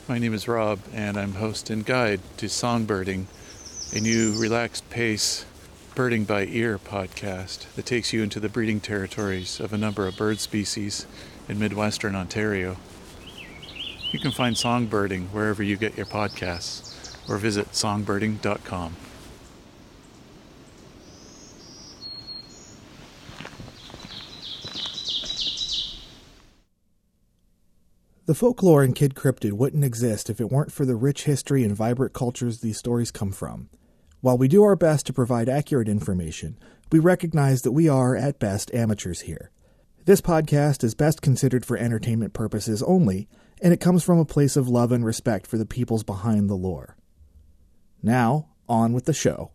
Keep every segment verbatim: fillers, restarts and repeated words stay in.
My name is Rob, and I'm host and guide to Songbirding, a new relaxed pace birding by ear podcast that takes you into the breeding territories of a number of bird species in Midwestern Ontario. You can find Songbirding wherever you get your podcasts, or visit songbirding dot com. The folklore in Kid Cryptid wouldn't exist if it weren't for the rich history and vibrant cultures these stories come from. While we do our best to provide accurate information, we recognize that we are, at best, amateurs here. This podcast is best considered for entertainment purposes only, and it comes from a place of love and respect for the peoples behind the lore. Now, on with the show.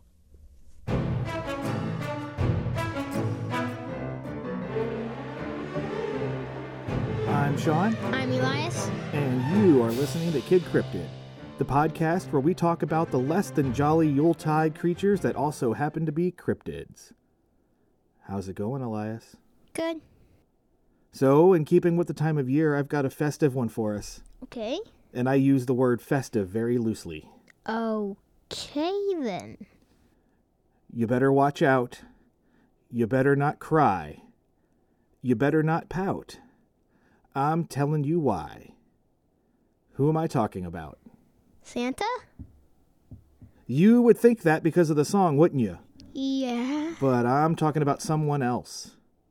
I'm Sean. I'm Elias. And you are listening to Kid Cryptid, the podcast where we talk about the less than jolly Yuletide creatures that also happen to be cryptids. How's it going, Elias? Good. So, in keeping with the time of year, I've got a festive one for us. Okay. And I use the word festive very loosely. Okay, then. You better watch out. You better not cry. You better not pout. I'm telling you why. Who am I talking about? Santa? You would think that because of the song, wouldn't you? Yeah. But I'm talking about someone else.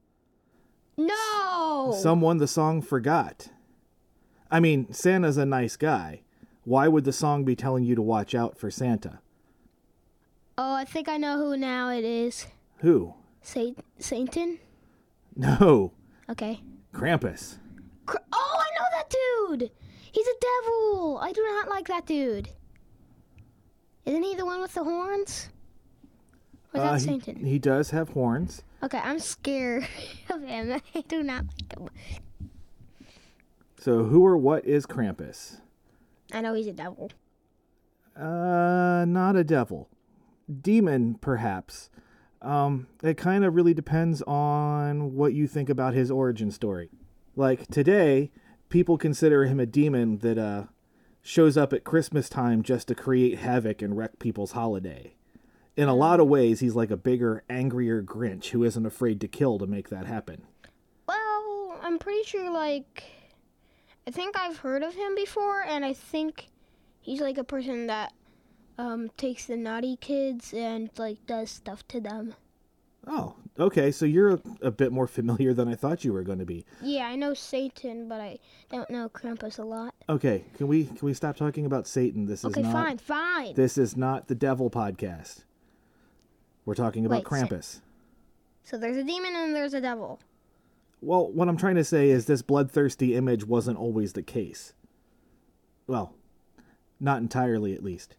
No! Someone the song forgot. I mean, Santa's a nice guy. Why would the song be telling you to watch out for Santa? Oh, I think I know who now it is. Who? Sa- Satan? No. Okay. Krampus. Cr- oh, I know that dude! He's a devil! I do not like that dude. Isn't he the one with the horns? Or is Uh, that he, Satan? he does have horns. Okay, I'm scared of him. I do not like him. So who or what is Krampus? I know he's a devil. Uh, not a devil. Demon, perhaps. Um, it kind of really depends on what you think about his origin story. Like, today, people consider him a demon that uh, shows up at Christmas time just to create havoc and wreck people's holiday. In a lot of ways, he's like a bigger, angrier Grinch who isn't afraid to kill to make that happen. Well, I'm pretty sure, like, I think I've heard of him before, and I think he's like a person that um, takes the naughty kids and, like, does stuff to them. Oh, okay, so you're a, a bit more familiar than I thought you were going to be. Yeah, I know Satan, but I don't know Krampus a lot. Okay, can we can we stop talking about Satan? This is Okay, not, fine, fine. This is not the devil podcast. We're talking about Wait, Krampus. So there's a demon and there's a devil. Well, what I'm trying to say is this bloodthirsty image wasn't always the case. Well, not entirely at least.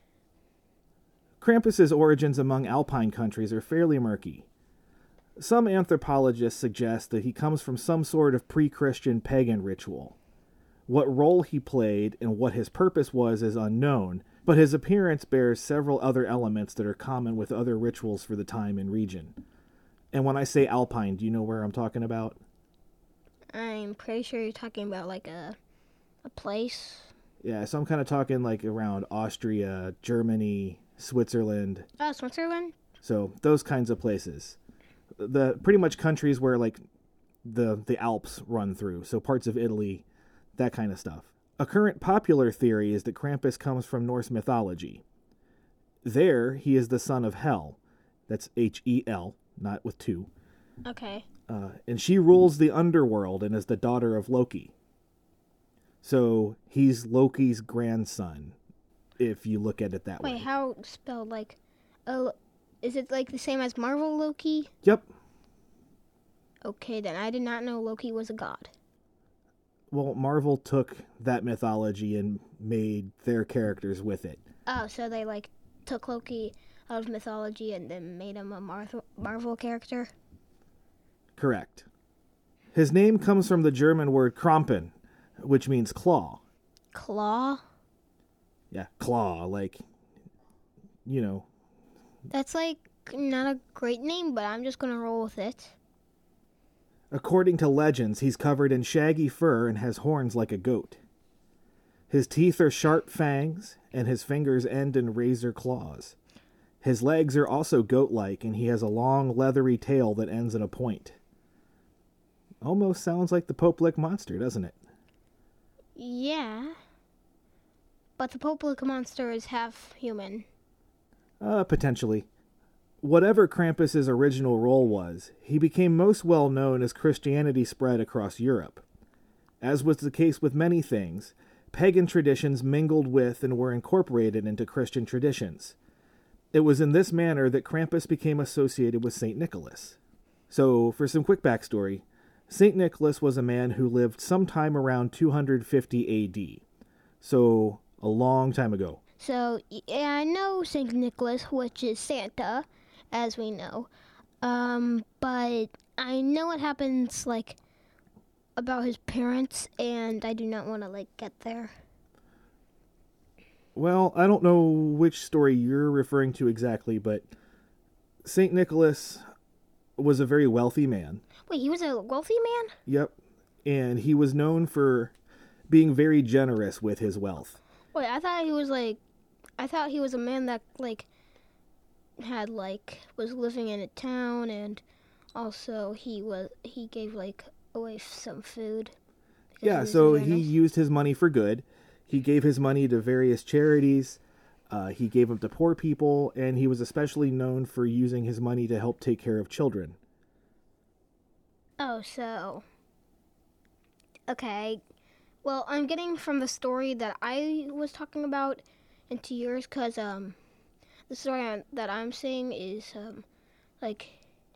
Krampus's origins among Alpine countries are fairly murky. Some anthropologists suggest that he comes from some sort of pre-Christian pagan ritual. What role he played and what his purpose was is unknown, but his appearance bears several other elements that are common with other rituals for the time and region. And when I say Alpine, do you know where I'm talking about? I'm pretty sure you're talking about, like, a a place. Yeah, so I'm kind of talking like around Austria, Germany, Switzerland. Oh, Switzerland? So those kinds of places. The pretty much countries where like the the Alps run through. So parts of Italy, that kind of stuff. A current popular theory is that Krampus comes from Norse mythology. There, he is the son of Hel. That's H E L, not with two. Okay. Uh, and she rules the underworld and is the daughter of Loki. So he's Loki's grandson, if you look at it that way. Wait, how spelled, like, uh, is it, like, the same as Marvel Loki? Yep. Okay, then I did not know Loki was a god. Well, Marvel took that mythology and made their characters with it. Oh, so they, like, took Loki out of mythology and then made him a Mar- Marvel character? Correct. His name comes from the German word Krampen, which means claw. Claw? Yeah, claw, like, you know. That's, like, not a great name, but I'm just gonna roll with it. According to legends, he's covered in shaggy fur and has horns like a goat. His teeth are sharp fangs, and his fingers end in razor claws. His legs are also goat-like, and he has a long, leathery tail that ends in a point. Almost sounds like the Pope-Lick monster, doesn't it? Yeah. But the Pope-Lick monster is half human. Uh, potentially. Whatever Krampus's original role was, he became most well known as Christianity spread across Europe. As was the case with many things, pagan traditions mingled with and were incorporated into Christian traditions. It was in this manner that Krampus became associated with Saint Nicholas. So, for some quick backstory, Saint Nicholas was a man who lived sometime around two hundred fifty A D, so a long time ago. So, yeah, I know Saint Nicholas, which is Santa, as we know. Um, but I know what happens, like, about his parents, and I do not want to, like, get there. Well, I don't know which story you're referring to exactly, but Saint Nicholas was a very wealthy man. Wait, he was a wealthy man? Yep. And he was known for being very generous with his wealth. Wait, I thought he was, like, I thought he was a man that, like, had, like, was living in a town, and also he was, he gave, like, away some food. Yeah, so he used his money for good. He gave his money to various charities. Uh, he gave them to poor people, and he was especially known for using his money to help take care of children. Oh, so... Okay. Well, I'm getting from the story that I was talking about into yours, because um, the story I'm, that I'm saying is, um, like...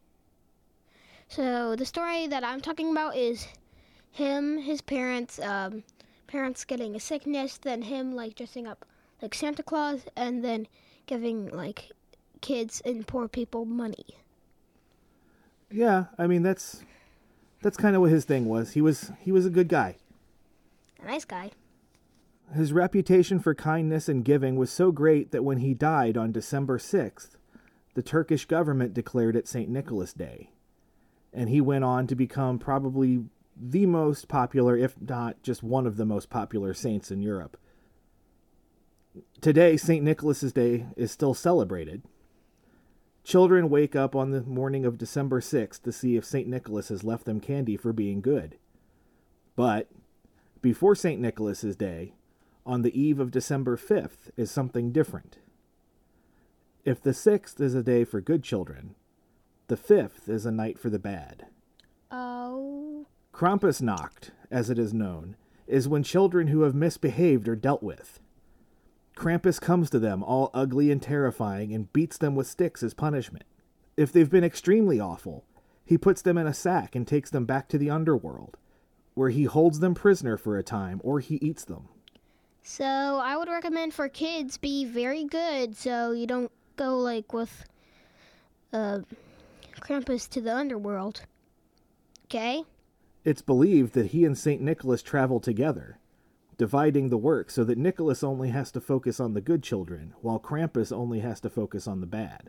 So, the story that I'm talking about is him, his parents, um... parents getting a sickness, then him, like, dressing up like Santa Claus, and then giving, like, kids and poor people money. Yeah, I mean, that's that's kind of what his thing was. He was he was a good guy. A nice guy. His reputation for kindness and giving was so great that when he died on December sixth, the Turkish government declared it Saint Nicholas Day. And he went on to become probably the most popular, if not just one of the most popular saints in Europe. Today, Saint Nicholas's Day is still celebrated. Children wake up on the morning of December sixth to see if Saint Nicholas has left them candy for being good. But before Saint Nicholas's Day, on the eve of December fifth, is something different. If the sixth is a day for good children, the fifth is a night for the bad. Oh... Krampusnacht, as it is known, is when children who have misbehaved are dealt with. Krampus comes to them all ugly and terrifying and beats them with sticks as punishment. If they've been extremely awful, he puts them in a sack and takes them back to the underworld, where he holds them prisoner for a time or he eats them. So I would recommend for kids be very good, so you don't go, like, with uh, Krampus to the underworld. Okay? It's believed that he and Saint Nicholas travel together, dividing the work so that Nicholas only has to focus on the good children, while Krampus only has to focus on the bad.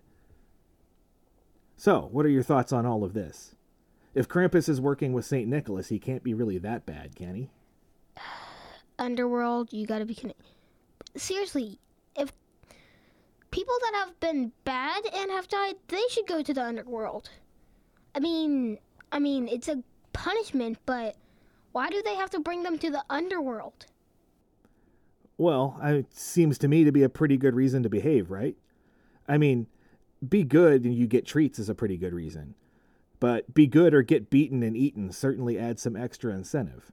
So, what are your thoughts on all of this? If Krampus is working with Saint Nicholas, he can't be really that bad, can he? Underworld, you gotta be... Con- Seriously, if people that have been bad and have died, they should go to the underworld. I mean, I mean, it's a punishment, but why do they have to bring them to the underworld? Well, it seems to me to be a pretty good reason to behave, right? I mean, be good and you get treats is a pretty good reason. But be good or get beaten and eaten certainly adds some extra incentive.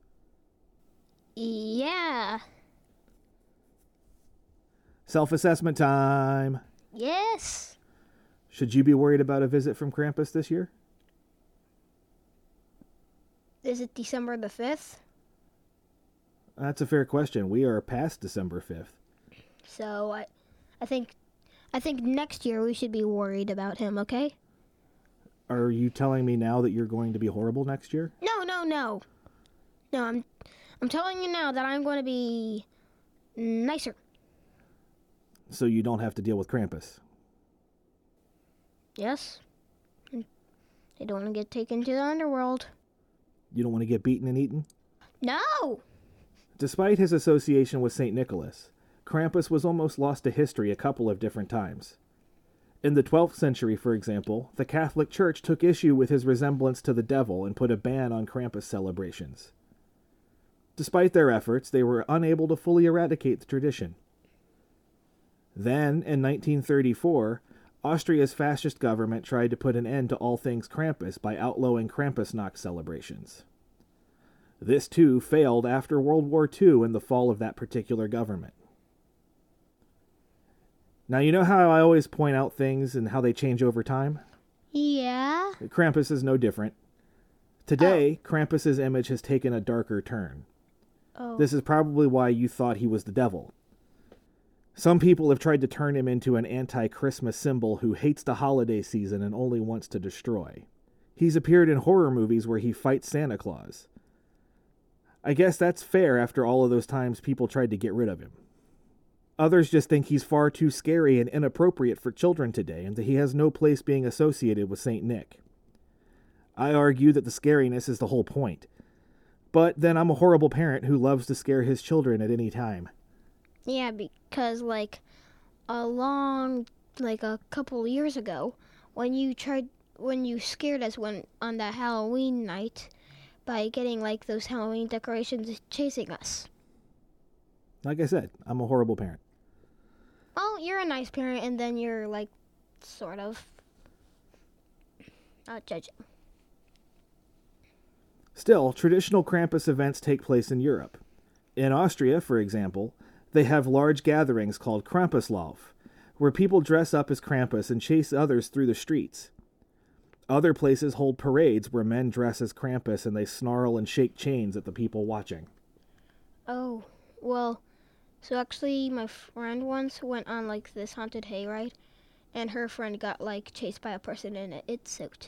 Yeah. Self-assessment time. Yes. Should you be worried about a visit from Krampus this year? Is it December the fifth? That's a fair question. We are past December fifth. So I I think I think next year we should be worried about him, okay? Are you telling me now that you're going to be horrible next year? No, no, no. No, I'm I'm telling you now that I'm going to be nicer. So you don't have to deal with Krampus. Yes. I don't want to get taken to the underworld. You don't want to get beaten and eaten? No! Despite his association with Saint Nicholas, Krampus was almost lost to history a couple of different times. In the twelfth century, for example, the Catholic Church took issue with his resemblance to the devil and put a ban on Krampus celebrations. Despite their efforts, they were unable to fully eradicate the tradition. Then, in nineteen thirty-four, Austria's fascist government tried to put an end to all things Krampus by outlawing Krampusnacht celebrations. This, too, failed after World War Two and the fall of that particular government. Now, you know how I always point out things and how they change over time? Yeah. Krampus is no different. Today, oh. Krampus's image has taken a darker turn. Oh. This is probably why you thought he was the devil. Some people have tried to turn him into an anti-Christmas symbol who hates the holiday season and only wants to destroy. He's appeared in horror movies where he fights Santa Claus. I guess that's fair after all of those times people tried to get rid of him. Others just think he's far too scary and inappropriate for children today, and that he has no place being associated with Saint Nick. I argue that the scariness is the whole point. But then I'm a horrible parent who loves to scare his children at any time. Yeah, because, like, a long, like, a couple years ago, when you tried, when you scared us when on that Halloween night by getting, like, those Halloween decorations chasing us. Like I said, I'm a horrible parent. Well, you're a nice parent, and then you're, like, sort of not judging. Still, traditional Krampus events take place in Europe. In Austria, for example, they have large gatherings called Krampuslauf, where people dress up as Krampus and chase others through the streets. Other places hold parades where men dress as Krampus and they snarl and shake chains at the people watching. Oh, well, so actually my friend once went on, like, this haunted hayride, and her friend got, like, chased by a person in an it suit.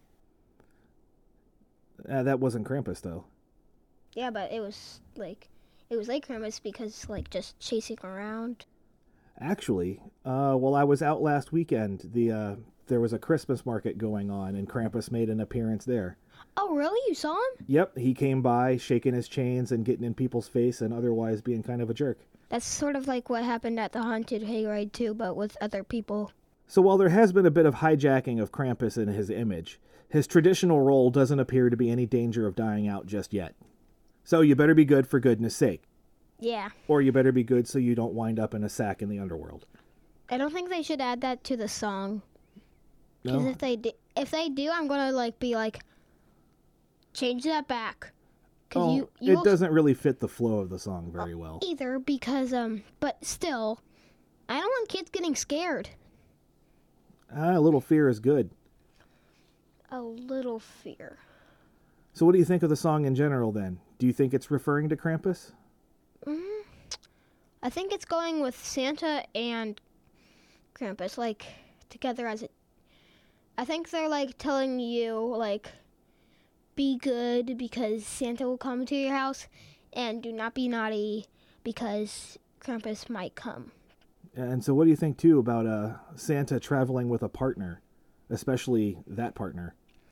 Uh, that wasn't Krampus, though. Yeah, but it was, like, it was like Krampus because, like, just chasing around. Actually, uh, while I was out last weekend, the uh, there was a Christmas market going on, and Krampus made an appearance there. Oh, really? You saw him? Yep, he came by, shaking his chains and getting in people's face and otherwise being kind of a jerk. That's sort of like what happened at the haunted hayride, too, but with other people. So while there has been a bit of hijacking of Krampus and his image, his traditional role doesn't appear to be any danger of dying out just yet. So you better be good for goodness sake. Yeah. Or you better be good so you don't wind up in a sack in the underworld. I don't think they should add that to the song. Because No? if they do, if they do, I'm gonna like be like, change that back. Cause Oh, you, you it doesn't really fit the flow of the song very well. either. Because um, but still, I don't want kids getting scared. Ah, a little fear is good. A little fear. So what do you think of the song in general, then? Do you think it's referring to Krampus? Mm, I think it's going with Santa and Krampus, like, together as it. I think they're, like, telling you, like, be good because Santa will come to your house, and do not be naughty because Krampus might come. And so what do you think, too, about uh, Santa traveling with a partner, especially that partner?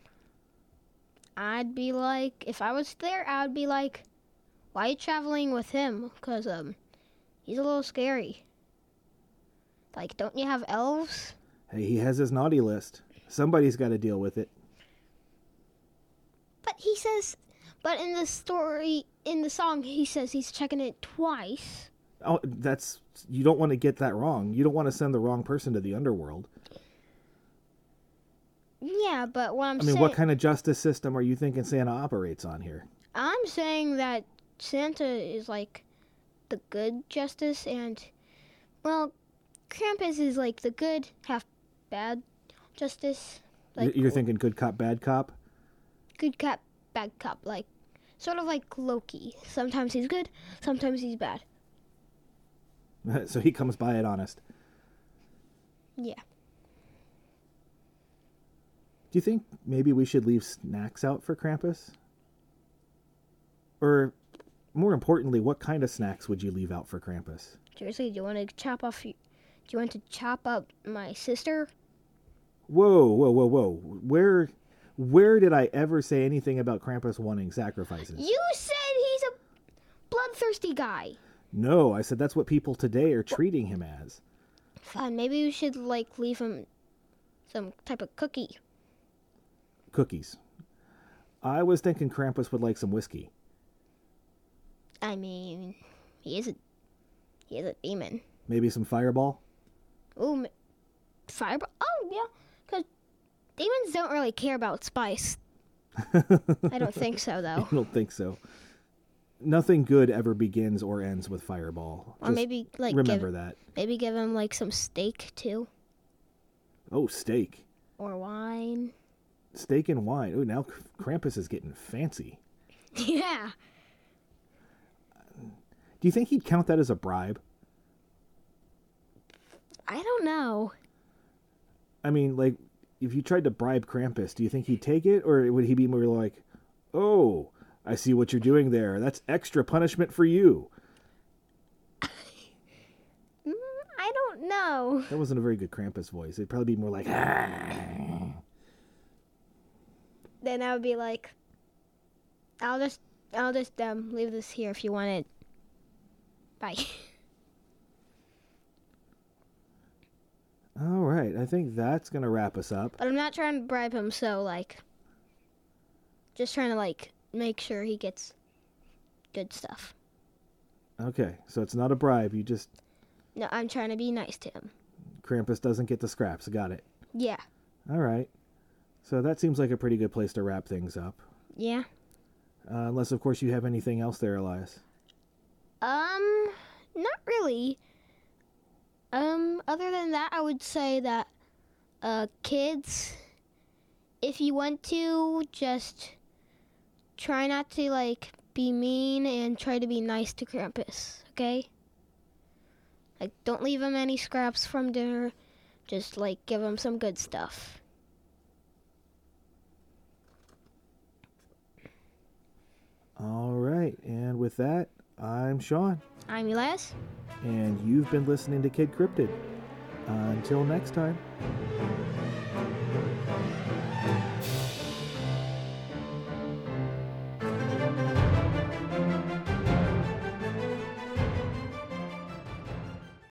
I'd be like, if I was there, I'd be like, why are you traveling with him? Because um, he's a little scary. Like, don't you have elves? Hey, he has his naughty list. Somebody's got to deal with it. But he says, but in the story, in the song, he says he's checking it twice. Oh, that's, you don't want to get that wrong. You don't want to send the wrong person to the underworld. Yeah, but what I'm I mean, saying... what kind of justice system are you thinking Santa operates on here? I'm saying that Santa is, like, the good justice, and, well, Krampus is, like, the good, half bad justice. Like, You're thinking good cop, bad cop? Good cop, bad cop, like, sort of like Loki. Sometimes he's good, sometimes he's bad. So he comes by it honest. Yeah. Do you think maybe we should leave snacks out for Krampus? Or, more importantly, what kind of snacks would you leave out for Krampus? Seriously, do you want to chop off... Do you want to chop up my sister? Whoa, whoa, whoa, whoa. Where, where did I ever say anything about Krampus wanting sacrifices? You said he's a bloodthirsty guy. No, I said that's what people today are treating him as. Fine, maybe we should, like, leave him some type of cookie. Cookies. I was thinking Krampus would like some whiskey. I mean, he is a, he is a demon. Maybe some Fireball? Ooh, fireball? Oh, yeah, because demons don't really care about spice. I don't think so, though. I don't think so. Nothing good ever begins or ends with Fireball. Or Just maybe, like, remember give, that. maybe give him, like, some steak, too. Oh, steak. Or wine. Steak and wine. Oh, now Krampus is getting fancy. Yeah. Do you think he'd count that as a bribe? I don't know. I mean, like, if you tried to bribe Krampus, do you think he'd take it? Or would he be more like, oh, I see what you're doing there. That's extra punishment for you. Mm, I don't know. That wasn't a very good Krampus voice. It'd probably be more like, ah. Then I would be like, I'll just, I'll just um leave this here if you want it. Bye. All right, I think that's going to wrap us up. But I'm not trying to bribe him, so, like, just trying to, like, make sure he gets good stuff. Okay, so it's not a bribe. You just, No, I'm trying to be nice to him. Krampus doesn't get the scraps. Got it. Yeah. All right. So that seems like a pretty good place to wrap things up. Yeah. Uh, unless, of course, you have anything else there, Elias. Um, not really. Um, other than that, I would say that, uh, kids, if you want to, just try not to, like, be mean and try to be nice to Krampus, okay? Like, don't leave him any scraps from dinner. Just, like, give him some good stuff. All right, and with that, I'm Sean. I'm Elias. And you've been listening to Kid Cryptid. Until next time.